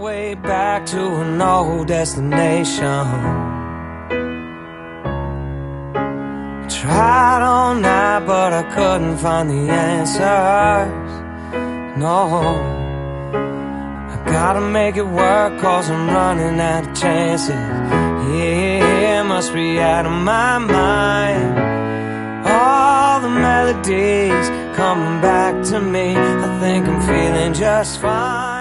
way back to an old destination. Tried all night, but I couldn't find the answers. No, I gotta make it work, 'cause I'm running out of chances. Yeah, must be out of my mind. All the melodies coming back to me. I think I'm feeling just fine.